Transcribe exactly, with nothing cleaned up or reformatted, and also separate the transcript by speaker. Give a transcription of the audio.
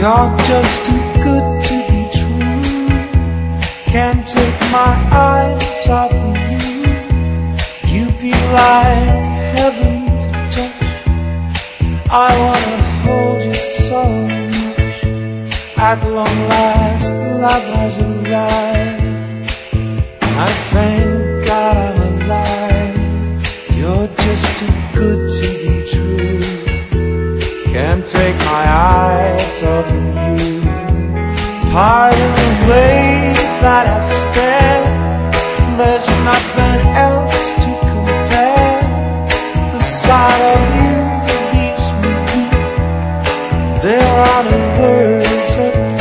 Speaker 1: You're just too good to be true. Can't take my eyes off of you. You'd be like heaven to touch. I wanna hold you so much. At long last, love has arrived. I thank God I'm alive. You're just too good to be true. Can't take my eyes off of you. Pardon the way that I stare. There's nothing else to compare. The sight of you leaves me weak. There are no words that